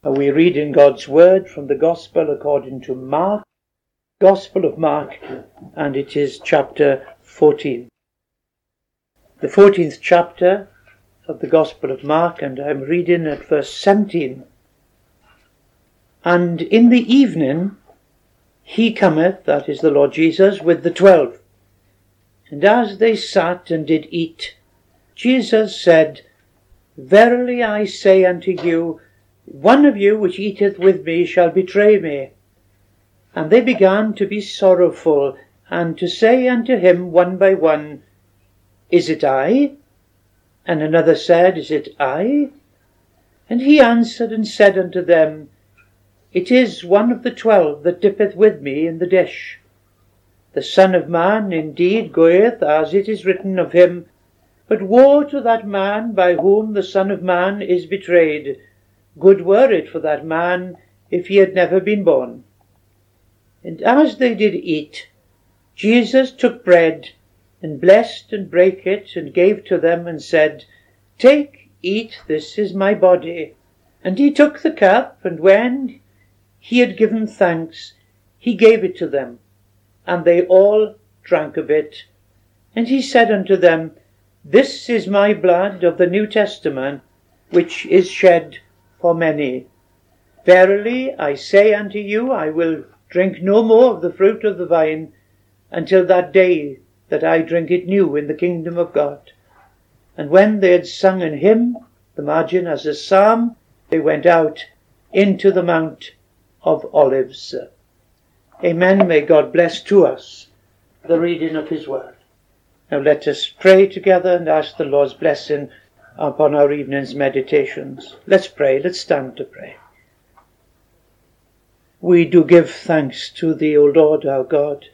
We read in God's Word from the Gospel according to Mark, Gospel of Mark, and it is chapter 14. The 14th chapter of the Gospel of Mark, and I'm reading at verse 17. And in the evening he cometh, that is the Lord Jesus, with the 12. And as they sat and did eat, Jesus said, Verily I say unto you, one of you which eateth with me shall betray me. And they began to be sorrowful, and to say unto him one by one, Is it I? And another said, Is it I? And he answered and said unto them, It is one of the 12 that dippeth with me in the dish. The Son of Man indeed goeth, as it is written of him, but woe to that man by whom the Son of Man is betrayed. Good were it for that man if he had never been born. And as they did eat, Jesus took bread, and blessed and brake it, and gave to them, and said, Take, eat, this is my body. And he took the cup, and when he had given thanks, he gave it to them, and they all drank of it. And he said unto them, This is my blood of the New Testament, which is shed for many. Verily I say unto you, I will drink no more of the fruit of the vine until that day that I drink it new in the kingdom of God. And when they had sung an hymn, the margin as a psalm, they went out into the Mount of Olives. Amen. May God bless to us the reading of his word. Now let us pray together and ask the Lord's blessing upon our evening's meditations. Let's pray. Let's stand to pray. We do give thanks to thee, O Lord our God,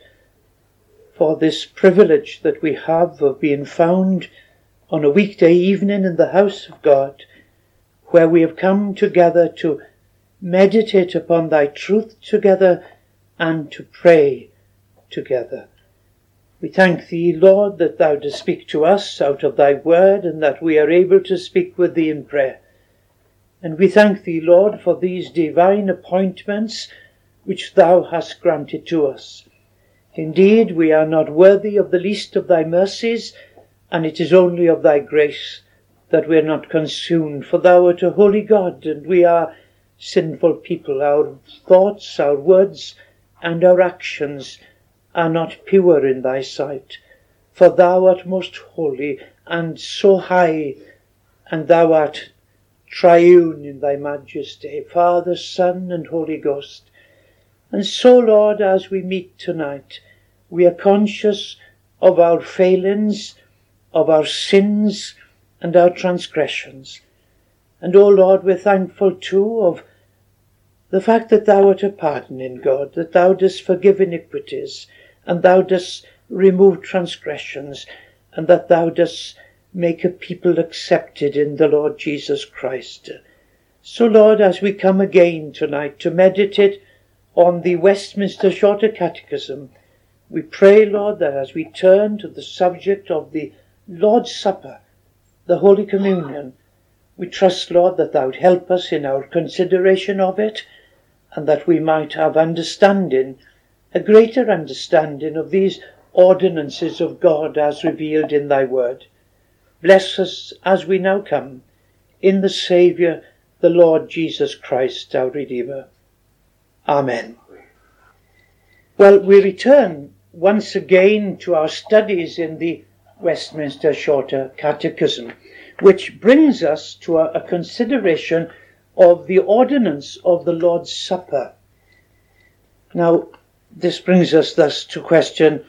for this privilege that we have of being found on a weekday evening in the house of God, where we have come together to meditate upon thy truth together and to pray together. We thank thee, Lord, that thou dost speak to us out of thy word, and that we are able to speak with thee in prayer. And we thank thee, Lord, for these divine appointments which thou hast granted to us. Indeed, we are not worthy of the least of thy mercies, and it is only of thy grace that we are not consumed, for thou art a holy God, and we are sinful people. Our thoughts, our words, and our actions are not pure in thy sight, for thou art most holy and so high, and thou art triune in thy majesty, Father, Son, and Holy Ghost. And so, Lord, as we meet tonight, we are conscious of our failings, of our sins, and our transgressions. And, O Lord, we're thankful too of the fact that thou art a pardoning God, that thou dost forgive iniquities, and thou dost remove transgressions, and that thou dost make a people accepted in the Lord Jesus Christ. So, Lord, as we come again tonight to meditate on the Westminster Shorter Catechism, we pray, Lord, that as we turn to the subject of the Lord's Supper, the Holy Communion, we trust, Lord, that thou would help us in our consideration of it, and that we might have understanding, a greater understanding of these ordinances of God as revealed in thy word. Bless us as we now come, in the Saviour, the Lord Jesus Christ, our Redeemer. Amen. Well, we return once again to our studies in the Westminster Shorter Catechism, which brings us to a consideration of the ordinance of the Lord's Supper. Now, this brings us thus to question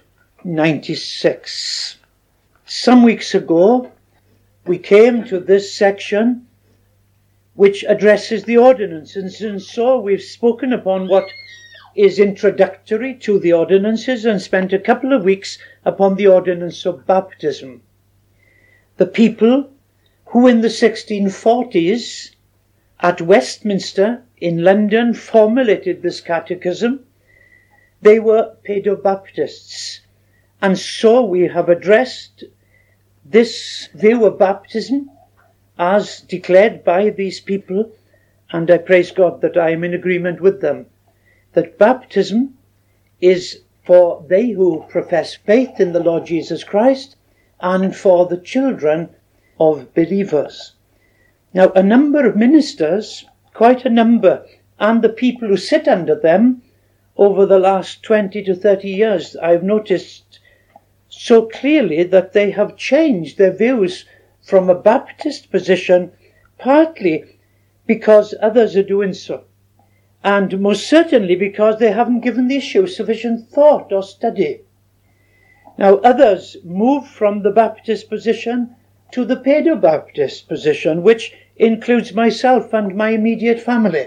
96. Some weeks ago, we came to this section which addresses the ordinances, and so we've spoken upon what is introductory to the ordinances and spent a couple of weeks upon the ordinance of baptism. The people who in the 1640s at Westminster in London formulated this catechism, they were Paedobaptists, and so we have addressed this view of baptism as declared by these people and I praise God that I am in agreement with them, that baptism is for they who profess faith in the Lord Jesus Christ and for the children of believers. Now, a number of ministers, quite a number, and the people who sit under them over the last 20 to 30 years, I've noticed so clearly that they have changed their views from a Baptist position, partly because others are doing so, and most certainly because they haven't given the issue sufficient thought or study. Now, others move from the Baptist position to the Paedo-Baptist position, which includes myself and my immediate family,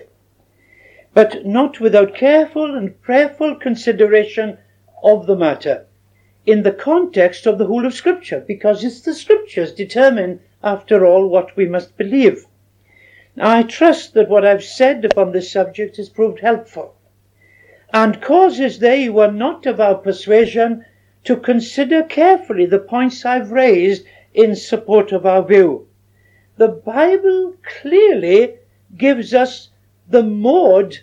but not without careful and prayerful consideration of the matter in the context of the whole of Scripture, because it's the Scriptures determine, after all, what we must believe. Now, I trust that what I've said upon this subject has proved helpful, and causes they who are not of our persuasion to consider carefully the points I've raised in support of our view. The Bible clearly gives us the mode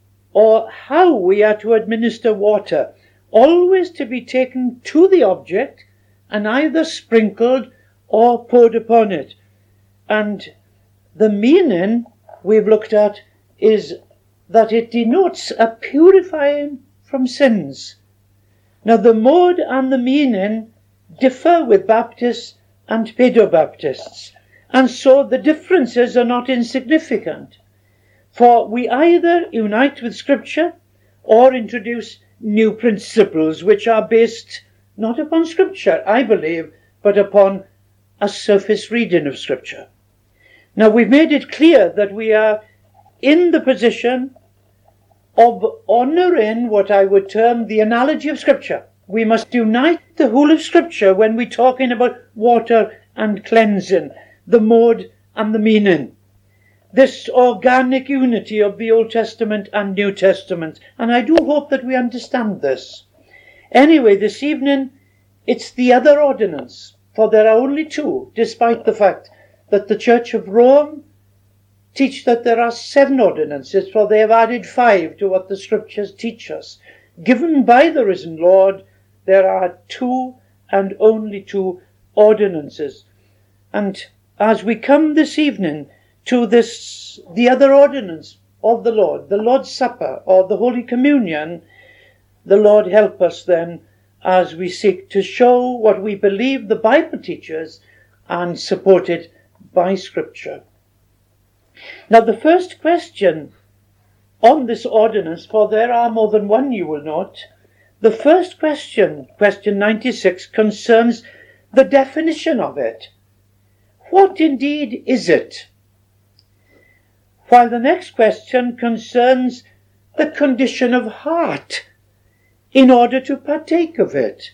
or how we are to administer water, always to be taken to the object and either sprinkled or poured upon it. And the meaning we've looked at is that it denotes a purifying from sins. Now, the mode and the meaning differ with Baptists and Paedo-Baptists, and so the differences are not insignificant. For we either unite with Scripture or introduce new principles which are based not upon Scripture, I believe, but upon a surface reading of Scripture. Now, we've made it clear that we are in the position of honouring what I would term the analogy of Scripture. We must unite the whole of Scripture when we're talking about water and cleansing, the mode and the meaning. This organic unity of the Old Testament and New Testament. And I do hope that we understand this. Anyway, this evening, it's the other ordinance, for there are only two, despite the fact that the Church of Rome teach that there are 7 ordinances, for they have added 5 to what the Scriptures teach us. Given by the risen Lord, there are 2 and only 2 ordinances. And as we come this evening to the other ordinance of the Lord, the Lord's Supper or the Holy Communion, the Lord help us then as we seek to show what we believe the Bible teaches and support it by Scripture. Now, the first question on this ordinance, for there are more than one, you will note, the first question, question 96, concerns the definition of it. What indeed is it? While the next question concerns the condition of heart in order to partake of it.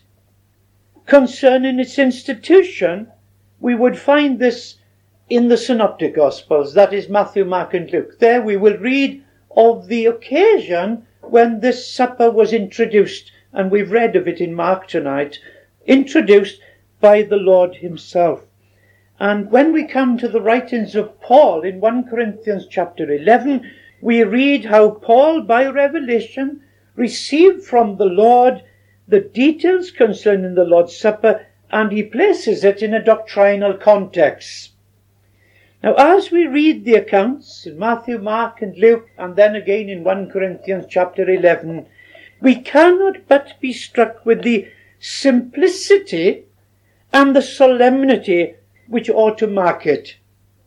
Concerning its institution, we would find this in the Synoptic Gospels, that is Matthew, Mark and Luke. There we will read of the occasion when this supper was introduced, and we've read of it in Mark tonight, introduced by the Lord himself. And when we come to the writings of Paul in 1 Corinthians chapter 11, we read how Paul, by revelation, received from the Lord the details concerning the Lord's Supper, and he places it in a doctrinal context. Now, as we read the accounts in Matthew, Mark and Luke, and then again in 1 Corinthians chapter 11, we cannot but be struck with the simplicity and the solemnity which ought to mark it.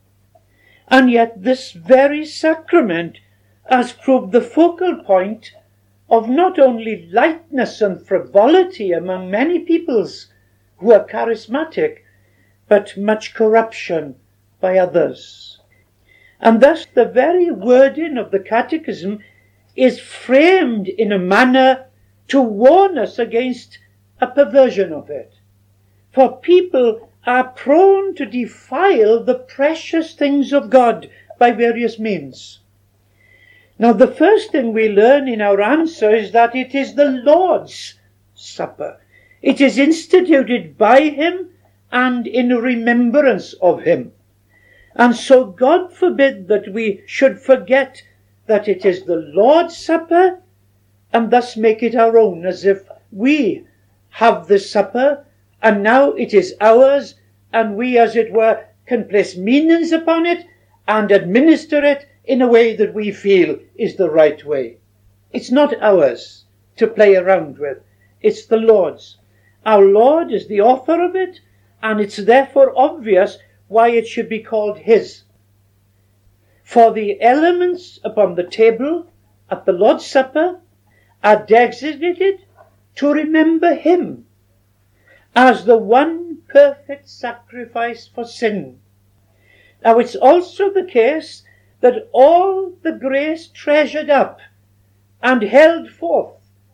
And yet this very sacrament has proved the focal point of not only lightness and frivolity among many peoples who are charismatic, but much corruption by others. And thus the very wording of the Catechism is framed in a manner to warn us against a perversion of it. For people are prone to defile the precious things of God by various means. Now, the first thing we learn in our answer is that it is the Lord's Supper. It is instituted by him and in remembrance of him. And so God forbid that we should forget that it is the Lord's Supper and thus make it our own, as if we have the supper and now it is ours, and we, as it were, can place meanings upon it and administer it in a way that we feel is the right way. It's not ours to play around with. It's the Lord's. Our Lord is the author of it, and it's therefore obvious why it should be called his. For the elements upon the table at the Lord's Supper are designated to remember him as the one perfect sacrifice for sin. Now it's also the case that all the grace treasured up and held forth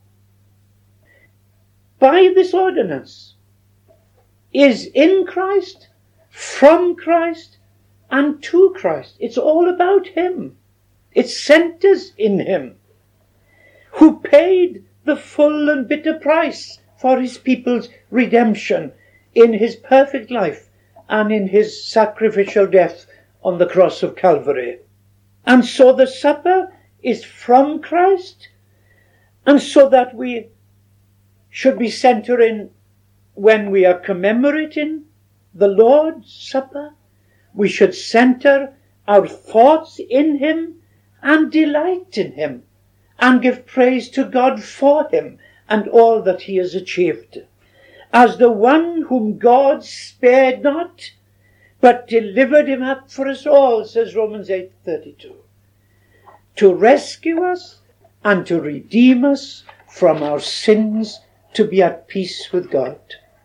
by this ordinance is in Christ, from Christ, and to Christ. It's all about him. It centers in him, who paid the full and bitter price for his people's redemption in his perfect life and in his sacrificial death on the cross of Calvary. And so the supper is from Christ, and so that we should be centering when we are commemorating the Lord's Supper, we should center our thoughts in him and delight in him and give praise to God for him and all that he has achieved, as the one whom God spared not, but delivered him up for us all, says Romans 8:32, to rescue us and to redeem us from our sins, to be at peace with God.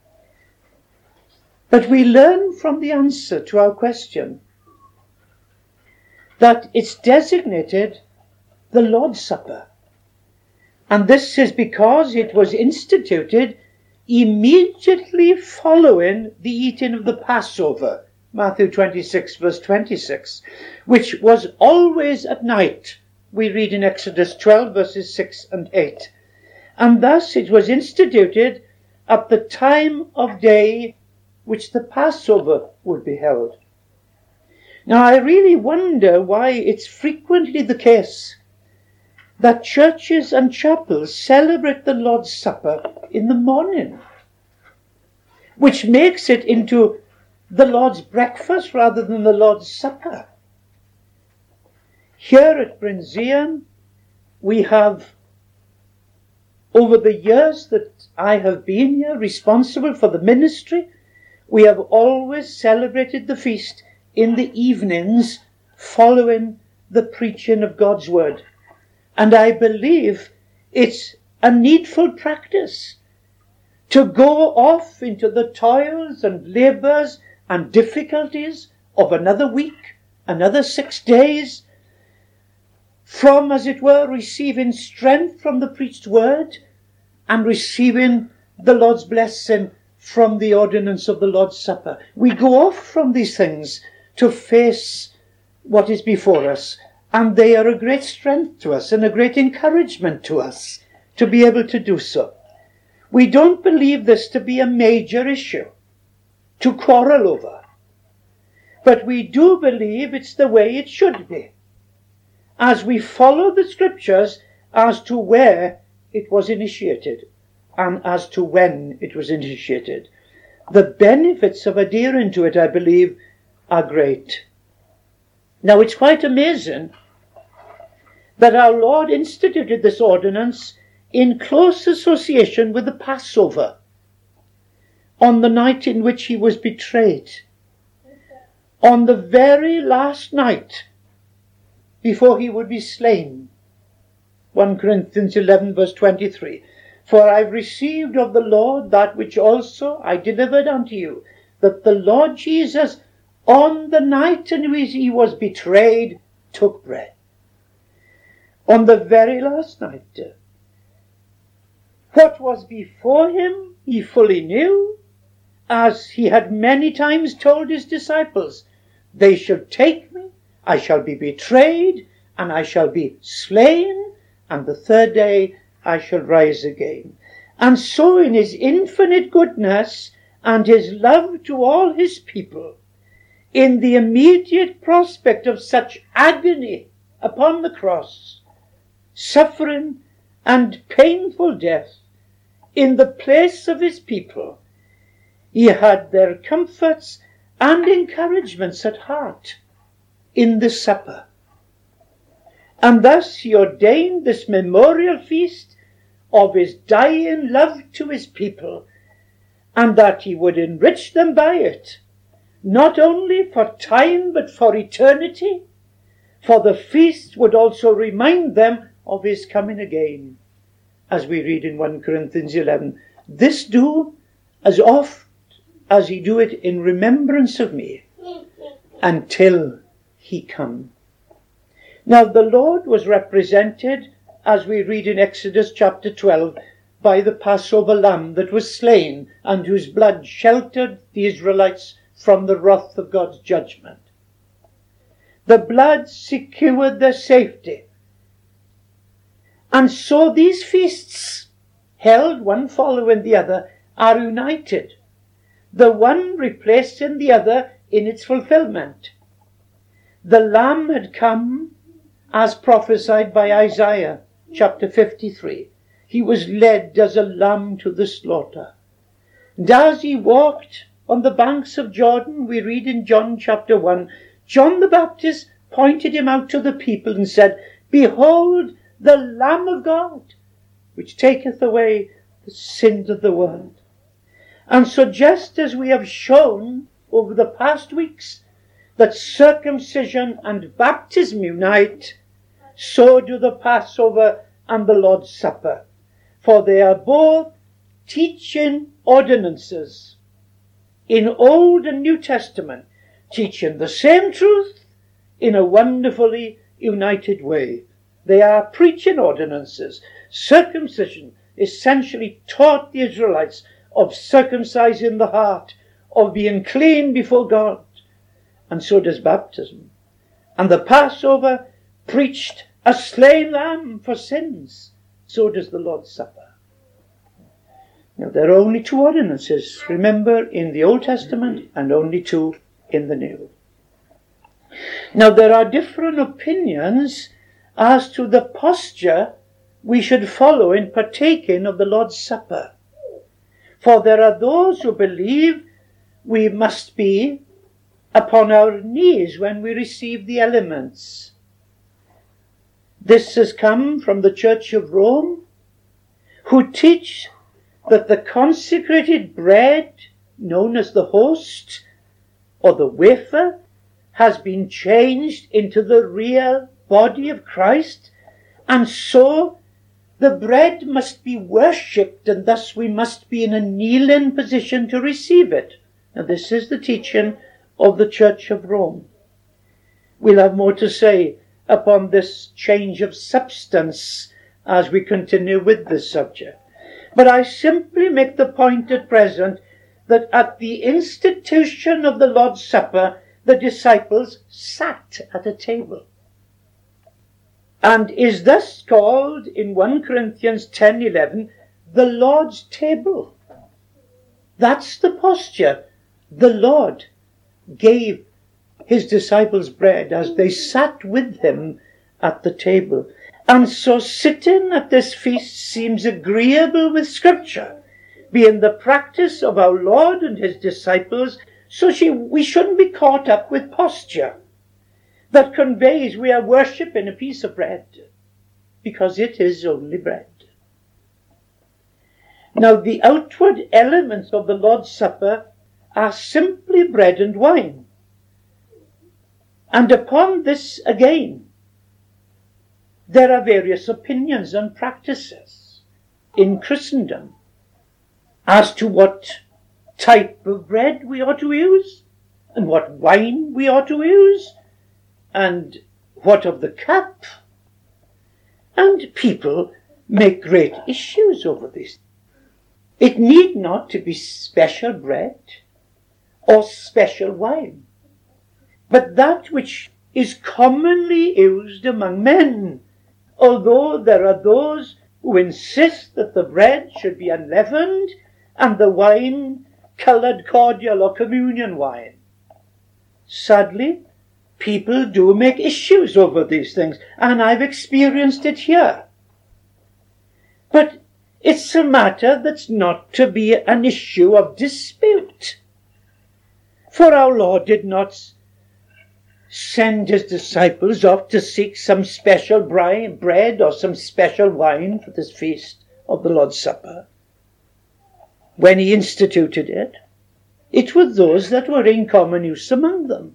But we learn from the answer to our question that it's designated the Lord's Supper. And this is because it was instituted immediately following the eating of the Passover, Matthew 26, verse 26, which was always at night. We read in Exodus 12, verses 6 and 8. And thus it was instituted at the time of day which the Passover would be held. Now I really wonder why it's frequently the case that churches and chapels celebrate the Lord's Supper in the morning, which makes it into the Lord's breakfast rather than the Lord's Supper. Here at Bryn Zion, we have, over the years that I have been here responsible for the ministry, we have always celebrated the feast in the evenings following the preaching of God's word. And I believe it's a needful practice to go off into the toils and labours and difficulties of another week, another 6 days, from, as it were, receiving strength from the preached word and receiving the Lord's blessing from the ordinance of the Lord's Supper. We go off from these things to face what is before us, and they are a great strength to us and a great encouragement to us to be able to do so. We don't believe this to be a major issue to quarrel over, but we do believe it's the way it should be, as we follow the scriptures as to where it was initiated and as to when it was initiated. The benefits of adhering to it, I believe, are great. Now, it's quite amazing that our Lord instituted this ordinance in close association with the Passover, on the night in which he was betrayed, on the very last night before he would be slain. 1 Corinthians 11, verse 23. For I've received of the Lord that which also I delivered unto you, that the Lord Jesus, on the night in which he was betrayed, took bread. On the very last night. What was before him, he fully knew, as he had many times told his disciples, they shall take me, I shall be betrayed, and I shall be slain, and the third day I shall rise again. And so in his infinite goodness and his love to all his people, in the immediate prospect of such agony upon the cross, suffering and painful death in the place of his people, he had their comforts and encouragements at heart in the supper. And thus he ordained this memorial feast of his dying love to his people, and that he would enrich them by it, not only for time but for eternity, for the feast would also remind them of his coming again, as we read in 1 Corinthians 11. This do as oft as ye do it in remembrance of me, until he come. Now the Lord was represented, as we read in Exodus chapter 12, by the Passover lamb that was slain, and whose blood sheltered the Israelites from the wrath of God's judgment. The blood secured their safety. And so these feasts, held one following the other, are united, the one replacing the other in its fulfillment. The Lamb had come as prophesied by Isaiah chapter 53. He was led as a lamb to the slaughter. And as he walked on the banks of Jordan, we read in John chapter 1, John the Baptist pointed him out to the people and said, Behold the Lamb of God, which taketh away the sins of the world. And so just as we have shown over the past weeks that circumcision and baptism unite, so do the Passover and the Lord's Supper, for they are both teaching ordinances in Old and New Testament, teaching the same truth in a wonderfully united way. They are preaching ordinances. Circumcision essentially taught the Israelites of circumcising the heart, of being clean before God, and so does baptism. And the Passover preached a slain lamb for sins, so does the Lord's Supper. Now there are only two ordinances, remember, in the Old Testament, and only two in the New. Now there are different opinions as to the posture we should follow in partaking of the Lord's Supper. For there are those who believe we must be upon our knees when we receive the elements. This has come from the Church of Rome, who teach that the consecrated bread, known as the host or the wafer, has been changed into the real body of Christ, and so the bread must be worshipped, and thus we must be in a kneeling position to receive it. Now this is the teaching of the Church of Rome. We'll have more to say upon this change of substance as we continue with this subject. But I simply make the point at present that at the institution of the Lord's Supper, the disciples sat at a table, and is thus called in 1 Corinthians 10:11 the Lord's table. That's the posture. The Lord gave his disciples bread as they sat with him at the table. And so sitting at this feast seems agreeable with Scripture, being the practice of our Lord and his disciples, so we shouldn't be caught up with posture that conveys we are worshipping a piece of bread, because it is only bread. Now the outward elements of the Lord's Supper are simply bread and wine. And upon this again, there are various opinions and practices in Christendom as to what type of bread we ought to use, and what wine we ought to use, and what of the cup. And people make great issues over this. It need not to be special bread or special wine, but that which is commonly used among men, although there are those who insist that the bread should be unleavened and the wine coloured cordial or communion wine. sadly, people do make issues over these things, and I've experienced it here. But it's a matter that's not to be an issue of dispute. For our Lord did not send his disciples off to seek some special bread or some special wine for this feast of the Lord's Supper. When he instituted it, it was those that were in common use among them.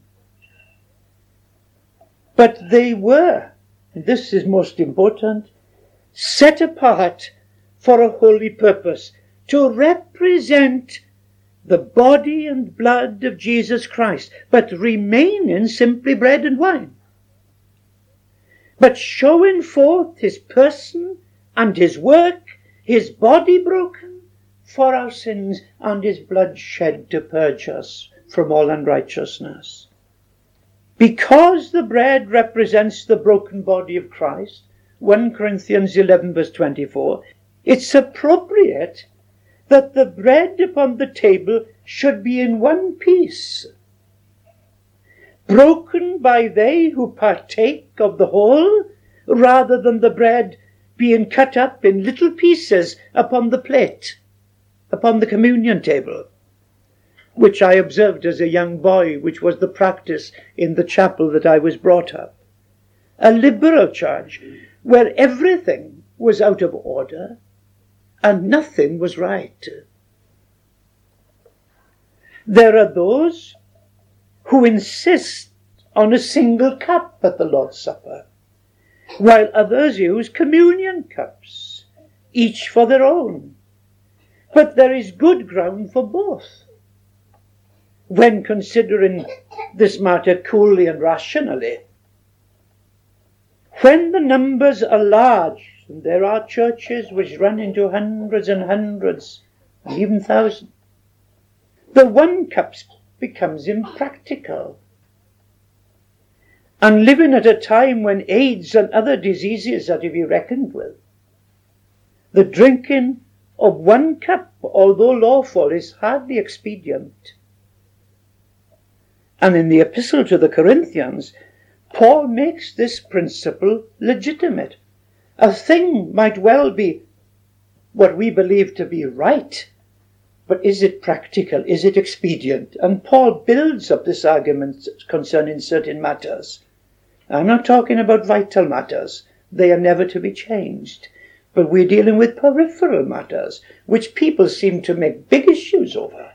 But they were, and this is most important, set apart for a holy purpose, to represent the body and blood of Jesus Christ, but remain in simply bread and wine, but showing forth his person and his work, his body broken for our sins, and his blood shed to purge us from all unrighteousness. Because the bread represents the broken body of Christ, 1 Corinthians 11 verse 24, it's appropriate that the bread upon the table should be in one piece, broken by they who partake of the whole, rather than the bread being cut up in little pieces upon the plate, upon the communion table, which I observed as a young boy, which was the practice in the chapel that I was brought up. A liberal church where everything was out of order and nothing was right. There are those who insist on a single cup at the Lord's Supper, while others use communion cups, each for their own. But there is good ground for both, when considering this matter coolly and rationally. When the numbers are large, and there are churches which run into hundreds and hundreds, and even thousands, the one cup becomes impractical. And living at a time when AIDS and other diseases are to be reckoned with, the drinking of one cup, although lawful, is hardly expedient. And in the epistle to the Corinthians, Paul makes this principle legitimate. A thing might well be what we believe to be right, but is it practical? Is it expedient? And Paul builds up this argument concerning certain matters. I'm not talking about vital matters. They are never to be changed. But we're dealing with peripheral matters, which people seem to make big issues over.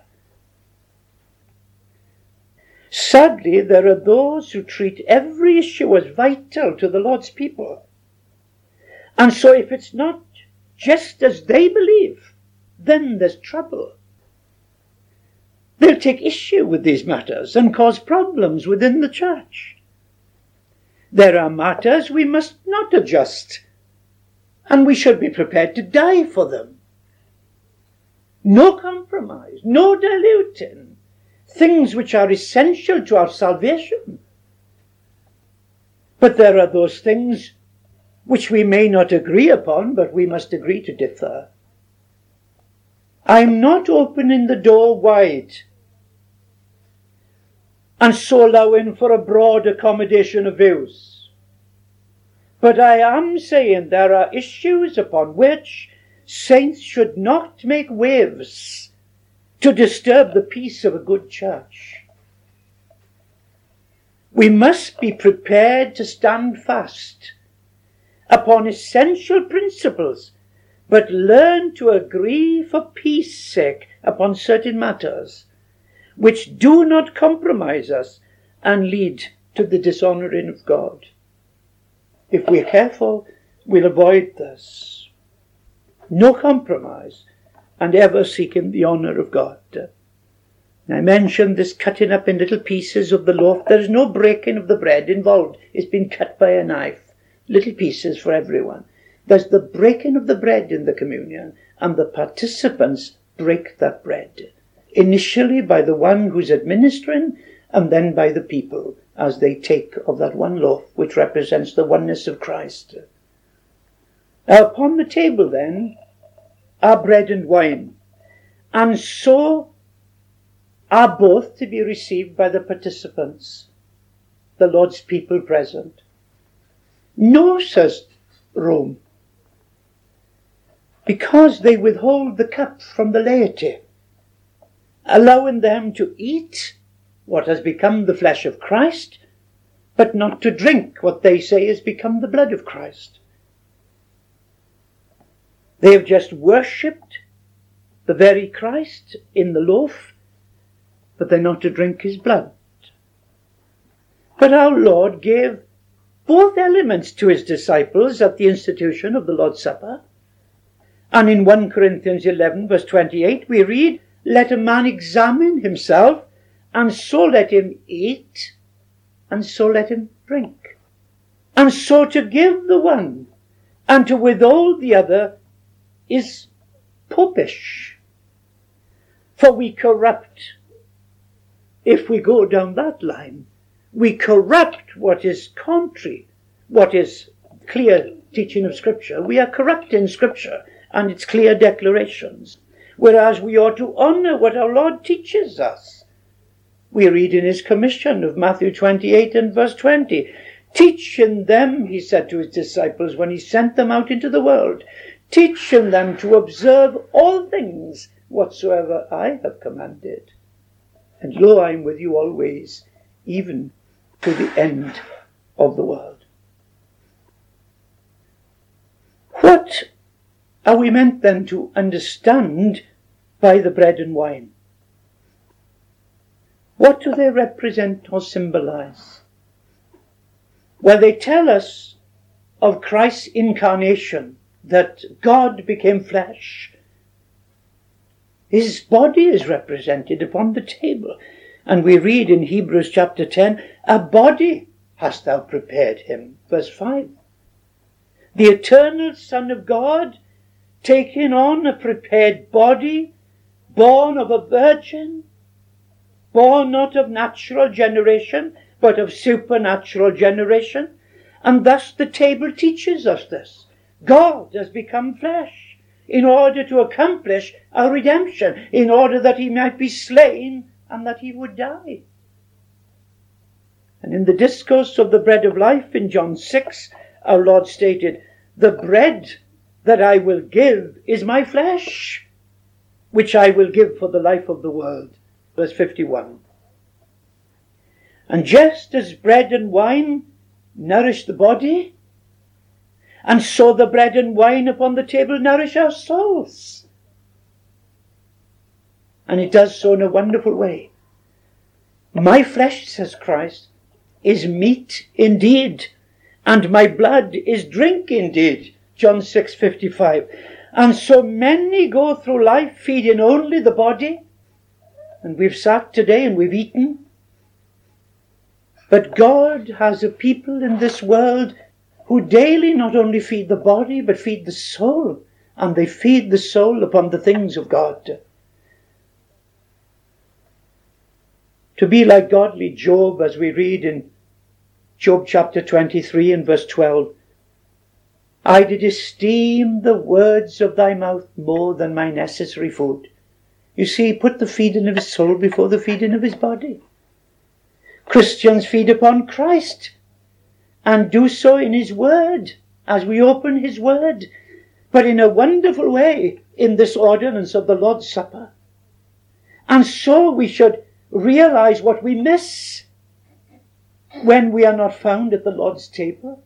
Sadly, there are those who treat every issue as vital to the Lord's people. And so if it's not just as they believe, then there's trouble. They'll take issue with these matters and cause problems within the church. There are matters we must not adjust, and we should be prepared to die for them. No compromise, no diluting. Things which are essential to our salvation. But there are those things which we may not agree upon, but we must agree to differ. I'm not opening the door wide and so allowing for a broad accommodation of views. But I am saying there are issues upon which saints should not make waves to disturb the peace of a good church. We must be prepared to stand fast upon essential principles, but learn to agree for peace sake upon certain matters, which do not compromise us and lead to the dishonoring of God. If we're careful, we'll avoid this. No compromise, and ever seeking the honour of God. I mentioned this cutting up in little pieces of the loaf. There is no breaking of the bread involved. It's been cut by a knife. Little pieces for everyone. There's the breaking of the bread in the communion, and the participants break that bread. Initially by the one who's administering, and then by the people as they take of that one loaf, which represents the oneness of Christ. Upon the table then are bread and wine. And so are both to be received by the participants, the Lord's people present. No, says Rome, because they withhold the cup from the laity, allowing them to eat what has become the flesh of Christ, but not to drink what they say has become the blood of Christ. They have just worshipped the very Christ in the loaf, but they're not to drink his blood. But our Lord gave both elements to his disciples at the institution of the Lord's Supper. And in 1 Corinthians 11 verse 28 we read, "Let a man examine himself, and so let him eat, and so let him drink." And so to give the one and to withhold the other is popish. For we corrupt, if we go down that line, we corrupt what is contrary, what is clear teaching of Scripture. We are corrupting Scripture and its clear declarations, whereas we ought to honour what our Lord teaches us. We read in his commission of Matthew 28 and verse 20, "Teaching them," he said to his disciples when he sent them out into the world, "teaching them to observe all things whatsoever I have commanded. And lo, I am with you always, even to the end of the world." What are we meant then to understand by the bread and wine? What do they represent or symbolize? Well, they tell us of Christ's incarnation, that God became flesh. His body is represented upon the table. And we read in Hebrews chapter 10, "A body hast thou prepared him." Verse 5. The eternal Son of God taking on a prepared body, born of a virgin, born not of natural generation, but of supernatural generation. And thus the table teaches us this. God has become flesh in order to accomplish our redemption, in order that he might be slain and that he would die. And in the discourse of the bread of life in John 6, our Lord stated, "The bread that I will give is my flesh, which I will give for the life of the world." Verse 51. And just as bread and wine nourish the body, and so the bread and wine upon the table nourish our souls. And it does so in a wonderful way. "My flesh," says Christ, "is meat indeed, and my blood is drink indeed." John 6:55. And so many go through life feeding only the body, and we've sat today and we've eaten. But God has a people in this world who daily not only feed the body, but feed the soul, and they feed the soul upon the things of God. To be like godly Job, as we read in Job chapter 23 and verse 12, "I did esteem the words of thy mouth more than my necessary food." You see, he put the feeding of his soul before the feeding of his body. Christians feed upon Christ and do so in his word, as we open his word, but in a wonderful way in this ordinance of the Lord's Supper. And so we should realize what we miss when we are not found at the Lord's table.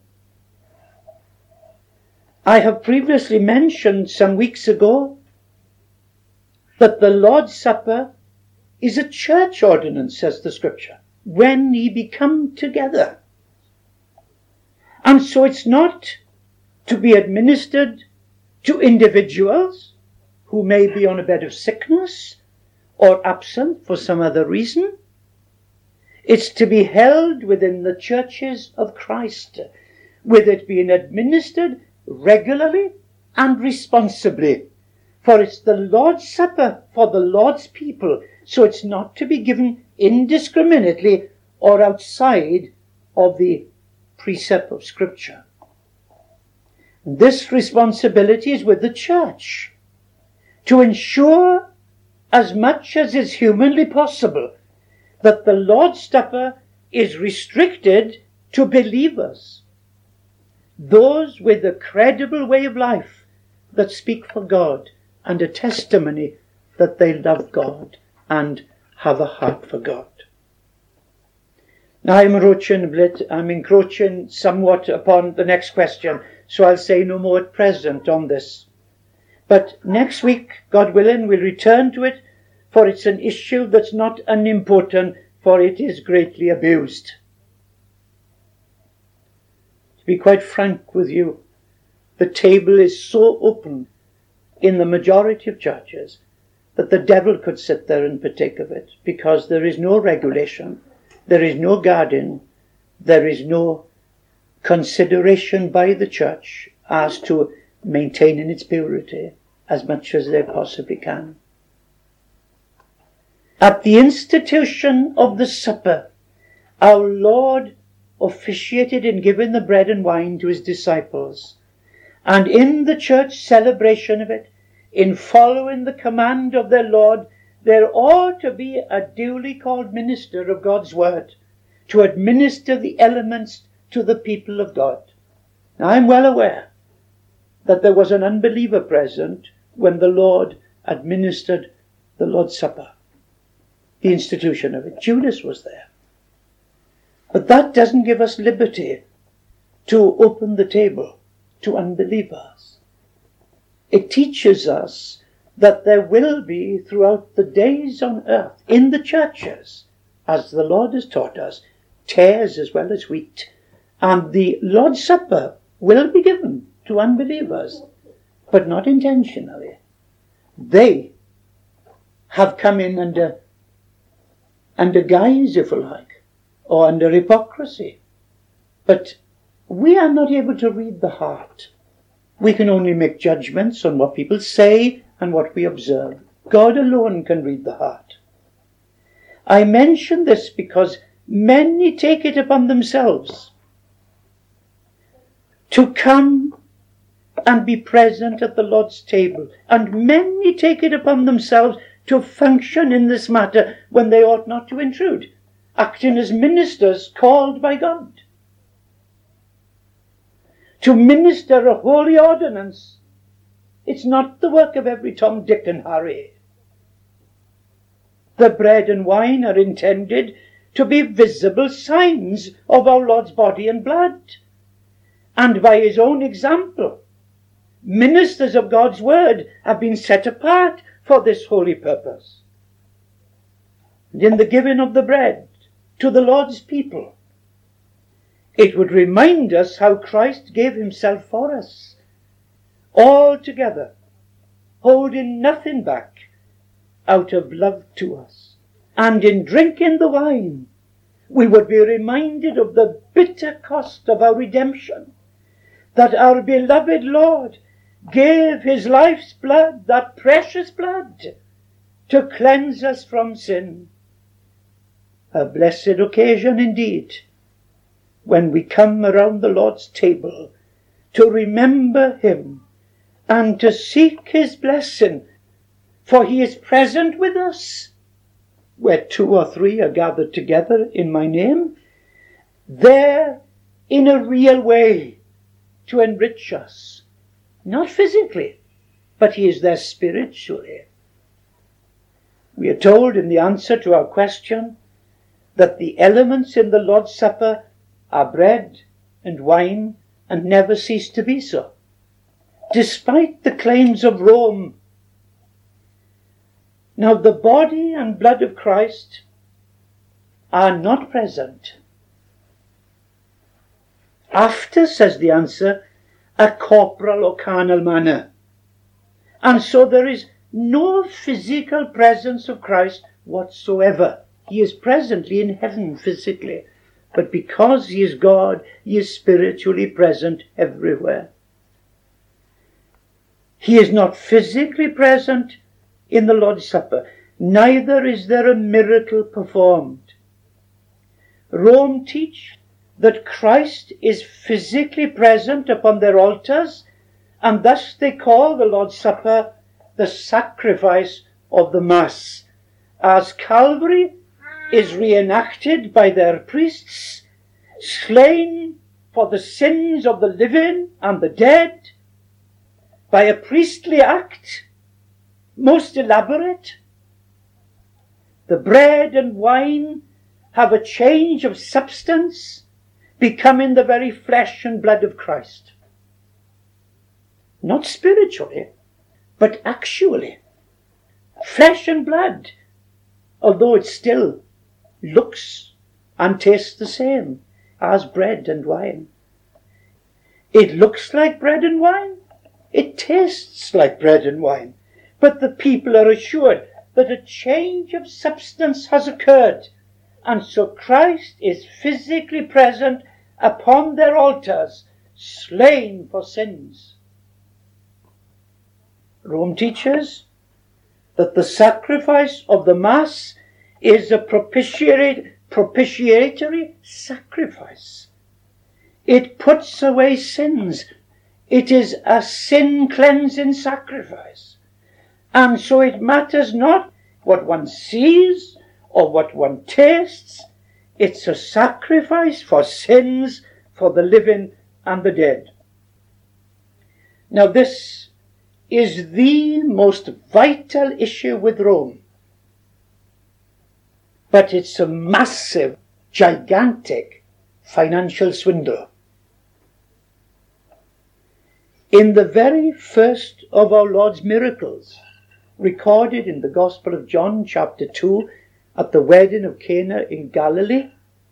I have previously mentioned some weeks ago that the Lord's Supper is a church ordinance, says the Scripture, when ye be come together. And so it's not to be administered to individuals who may be on a bed of sickness or absent for some other reason. It's to be held within the churches of Christ, with it being administered regularly and responsibly. For it's the Lord's Supper for the Lord's people, so it's not to be given indiscriminately or outside of the precept of Scripture. This responsibility is with the church, to ensure as much as is humanly possible, that the Lord's Supper is restricted to believers, those with a credible way of life that speak for God and a testimony that they love God and have a heart for God. Now I'm encroaching somewhat upon the next question, so I'll say no more at present on this. But next week, God willing, we'll return to it, for it's an issue that's not unimportant, for it is greatly abused. To be quite frank with you, the table is so open in the majority of churches that the devil could sit there and partake of it, because there is no regulation, there is no guarding, there is no consideration by the church as to maintaining its purity as much as they possibly can. At the institution of the supper, our Lord officiated in giving the bread and wine to his disciples, and in the church celebration of it, in following the command of their Lord, there ought to be a duly called minister of God's word to administer the elements to the people of God. Now, I'm well aware that there was an unbeliever present when the Lord administered the Lord's Supper, the institution of it. Judas was there. But that doesn't give us liberty to open the table to unbelievers. It teaches us that there will be throughout the days on earth, in the churches, as the Lord has taught us, tares as well as wheat. And the Lord's Supper will be given to unbelievers, but not intentionally. They have come in under guise, if you like, or under hypocrisy. But we are not able to read the heart. We can only make judgments on what people say and what we observe. God alone can read the heart. I mention this because many take it upon themselves to come and be present at the Lord's table, and many take it upon themselves to function in this matter when they ought not to intrude, acting as ministers called by God. To minister a holy ordinance, it's not the work of every Tom, Dick and Harry. The bread and wine are intended to be visible signs of our Lord's body and blood. And by his own example, ministers of God's word have been set apart for this holy purpose. And in the giving of the bread to the Lord's people, it would remind us how Christ gave himself for us, altogether, holding nothing back, out of love to us. And in drinking the wine, we would be reminded of the bitter cost of our redemption, that our beloved Lord gave his life's blood, that precious blood, to cleanse us from sin. A blessed occasion indeed, when we come around the Lord's table to remember him and to seek his blessing, for he is present with us. Where 2 or 3 are gathered together in my name, there in a real way to enrich us. Not physically, but he is there spiritually. We are told in the answer to our question that the elements in the Lord's Supper are bread and wine and never cease to be so, despite the claims of Rome. Now the body and blood of Christ are not present. After, says the answer, a corporal or carnal manner. And so there is no physical presence of Christ whatsoever. He is presently in heaven physically, but because he is God, he is spiritually present everywhere. He is not physically present in the Lord's Supper, neither is there a miracle performed. Rome teach that Christ is physically present upon their altars, and thus they call the Lord's Supper the sacrifice of the Mass as Calvary is reenacted by their priests, slain for the sins of the living and the dead, by a priestly act most elaborate. The bread and wine have a change of substance, becoming the very flesh and blood of Christ. Not spiritually, but actually. Flesh and blood, although it still looks and tastes the same as bread and wine. It looks like bread and wine. It tastes like bread and wine. But the people are assured that a change of substance has occurred, and so Christ is physically present upon their altars, slain for sins. Rome teaches that the sacrifice of the Mass is a propitiatory sacrifice. It puts away sins. It is a sin-cleansing sacrifice. And so it matters not what one sees or what one tastes. It's a sacrifice for sins, for the living and the dead. Now this is the most vital issue with Rome. But it's a massive, gigantic financial swindle. In the very first of our Lord's miracles, recorded in the Gospel of John, chapter 2, at the wedding of Cana in Galilee,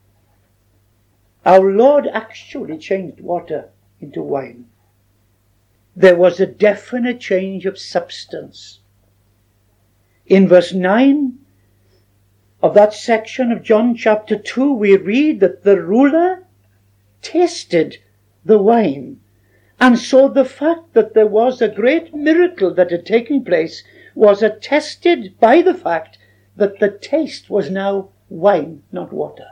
our Lord actually changed water into wine. There was a definite change of substance. In verse 9 of that section of John chapter 2, we read that the ruler tasted the wine. And so the fact that there was a great miracle that had taken place was attested by the fact that the taste was now wine, not water.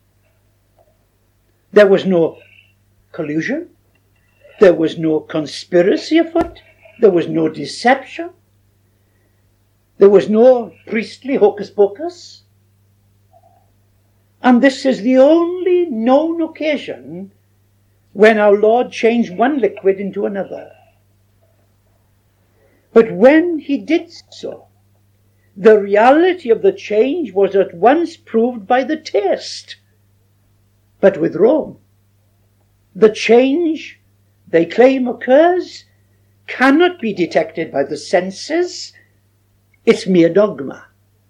There was no collusion. There was no conspiracy afoot. There was no deception. There was no priestly hocus pocus. And this is the only known occasion when our Lord changed one liquid into another. But when he did so, the reality of the change was at once proved by the taste. But with Rome, the change they claim occurs cannot be detected by the senses. It's mere dogma.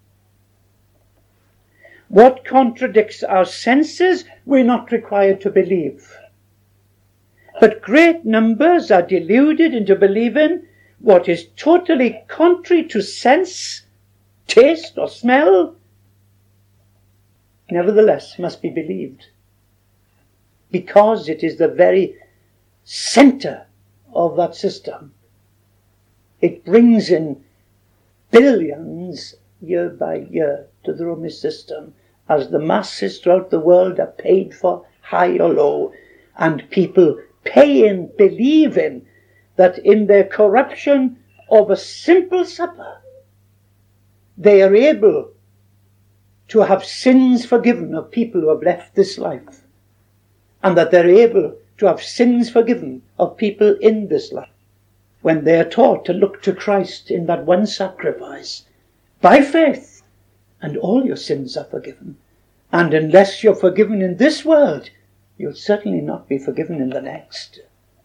What contradicts our senses, we're not required to believe. But great numbers are deluded into believing what is totally contrary to sense, taste, or smell, nevertheless must be believed, because it is the very center of that system. It brings in billions year by year to the Roman system as the masses throughout the world are paid for, high or low, and people paying, believing that in their corruption of a simple supper, they are able to have sins forgiven of people who have left this life, and that they're able to have sins forgiven of people in this life, when they are taught to look to Christ in that one sacrifice, by faith, and all your sins are forgiven. And unless you're forgiven in this world, you'll certainly not be forgiven in the next.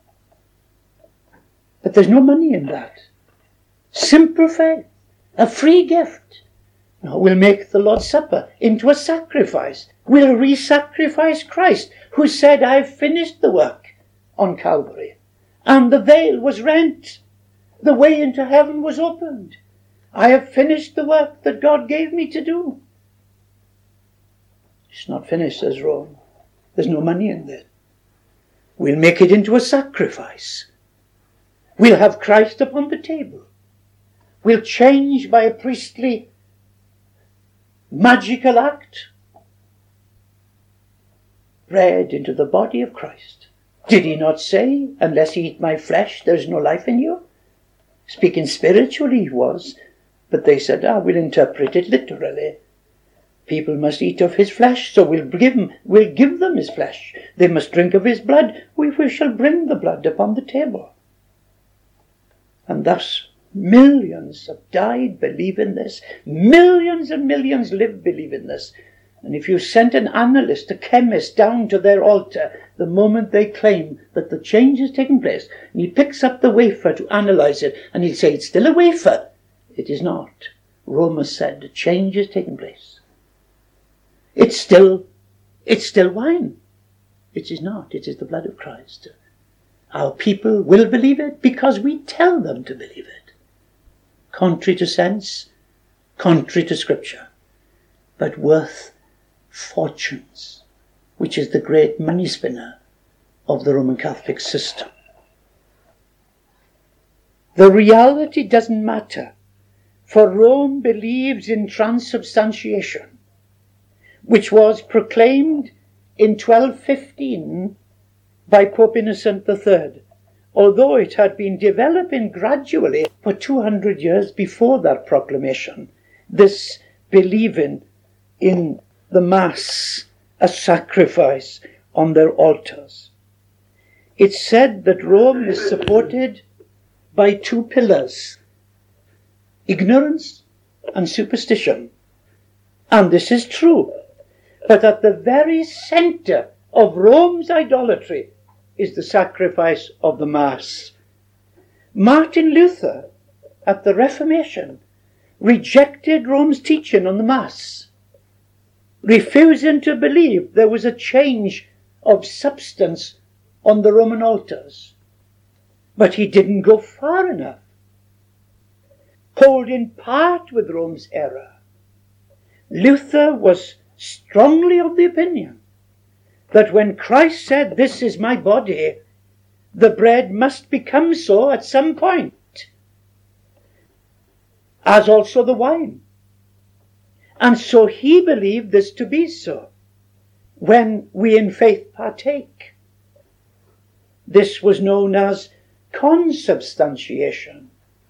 But there's no money in that. Simple faith, a free gift. No, we'll make the Lord's Supper into a sacrifice. We'll re-sacrifice Christ, who said, I've finished the work on Calvary. And the veil was rent. The way into heaven was opened. I have finished the work that God gave me to do. It's not finished, says Rome. There's no money in it. We'll make it into a sacrifice. We'll have Christ upon the table. We'll change by a priestly magical act bread into the body of Christ. Did he not say, unless you eat my flesh, there is no life in you? Speaking spiritually, he was. But they said, we'll interpret it literally. People must eat of his flesh, so we'll give them his flesh. They must drink of his blood. We shall bring the blood upon the table. And thus millions have died believing this. Millions and millions live believing this. And if you sent an analyst, a chemist, down to their altar, the moment they claim that the change has taken place, and he picks up the wafer to analyze it, and he'll say, it's still a wafer. It is not. Rome has said the change has taken place. It's still wine. It is not. It is the blood of Christ. Our people will believe it because we tell them to believe it. Contrary to sense, contrary to Scripture, but worth fortunes, which is the great money spinner of the Roman Catholic system. The reality doesn't matter, for Rome believes in transubstantiation, which was proclaimed in 1215 by Pope Innocent III, although it had been developing gradually for 200 years before that proclamation, this believing in the Mass, a sacrifice on their altars. It's said that Rome is supported by two pillars, ignorance and superstition. And this is true. But at the very center of Rome's idolatry is the sacrifice of the Mass. Martin Luther, at the Reformation, rejected Rome's teaching on the Mass, refusing to believe there was a change of substance on the Roman altars. But he didn't go far enough. Holding part with Rome's error, Luther was strongly of the opinion that when Christ said, "This is my body," the bread must become so at some point, as also the wine. And so he believed this to be so when we in faith partake. This was known as consubstantiation.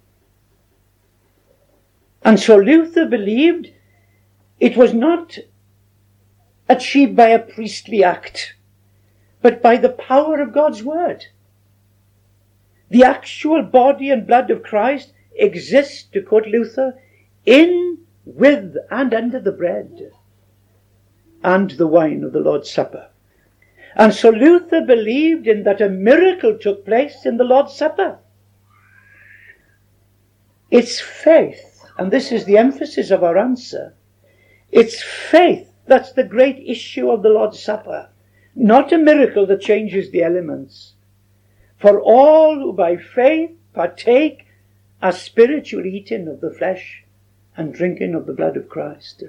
And so Luther believed it was not achieved by a priestly act, but by the power of God's word. The actual body and blood of Christ exists, to quote Luther, in, with, and under the bread and the wine of the Lord's Supper. And so Luther believed in that a miracle took place in the Lord's Supper. It's faith, and this is the emphasis of our answer. It's faith that's the great issue of the Lord's Supper, not a miracle that changes the elements. For all who by faith partake are spiritual eating of the flesh and drinking of the blood of Christ.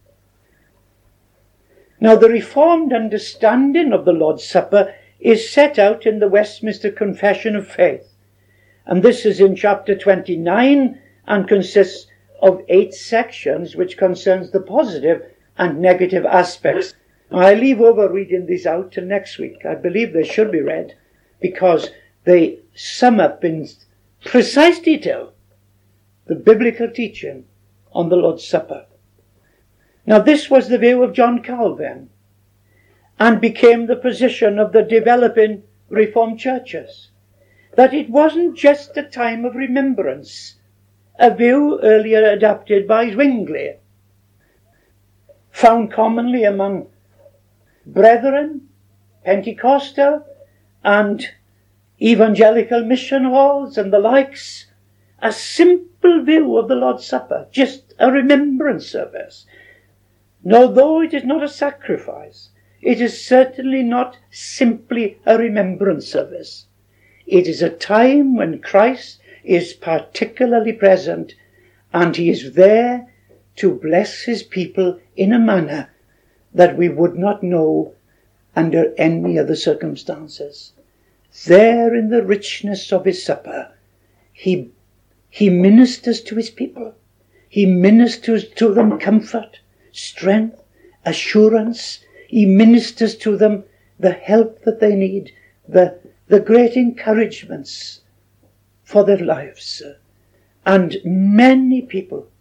Now, the Reformed understanding of the Lord's Supper is set out in the Westminster Confession of Faith. And this is in chapter 29 and consists of 8 sections, which concerns the positive and negative aspects. Now, I leave over reading these out till next week. I believe they should be read because they sum up in precise detail the biblical teaching on the Lord's Supper. Now, this was the view of John Calvin and became the position of the developing Reformed churches, that it wasn't just a time of remembrance, a view earlier adopted by Zwingli, found commonly among Brethren, Pentecostal, and evangelical mission halls and the likes, a simple view of the Lord's Supper, just a remembrance service. Now, though it is not a sacrifice, it is certainly not simply a remembrance service. It is a time when Christ is particularly present, and he is there to bless his people in a manner that we would not know under any other circumstances. There in the richness of his supper, he ministers to his people. He ministers to them comfort, strength, assurance. He ministers to them the help that they need, the great encouragements for their lives. And many people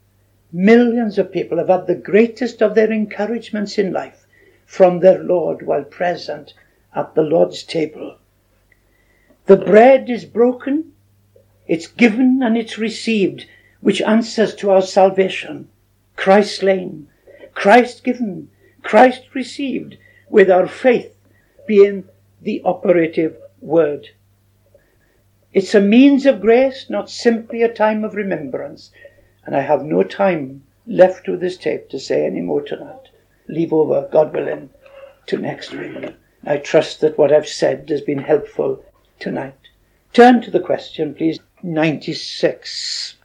Millions of people have had the greatest of their encouragements in life from their Lord while present at the Lord's table. The bread is broken, it's given and it's received, which answers to our salvation. Christ slain, Christ given, Christ received, with our faith being the operative word. It's a means of grace, not simply a time of remembrance. And I have no time left with this tape to say any more tonight. Leave over, God willing, to next week. I trust that what I've said has been helpful tonight. Turn to the question, please. 96.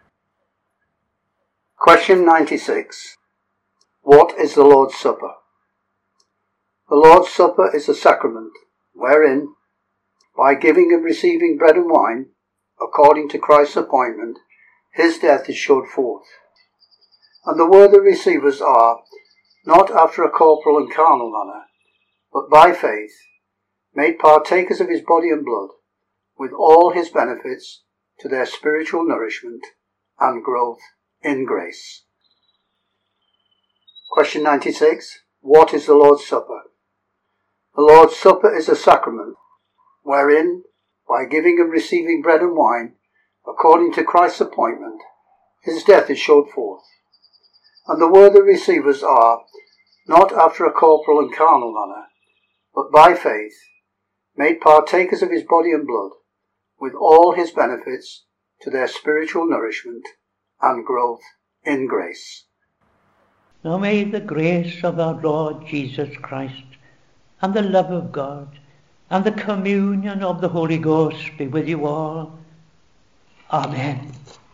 Question 96. What is the Lord's Supper? The Lord's Supper is a sacrament wherein, by giving and receiving bread and wine, according to Christ's appointment, his death is showed forth. And the worthy receivers are, not after a corporal and carnal manner, but by faith, made partakers of his body and blood, with all his benefits to their spiritual nourishment and growth in grace. Question 96. What is the Lord's Supper? The Lord's Supper is a sacrament, wherein, by giving and receiving bread and wine, according to Christ's appointment, his death is showed forth. And the worthy receivers are, not after a corporal and carnal manner, but by faith, made partakers of his body and blood, with all his benefits to their spiritual nourishment and growth in grace. Now may the grace of our Lord Jesus Christ, and the love of God, and the communion of the Holy Ghost be with you all. Amen.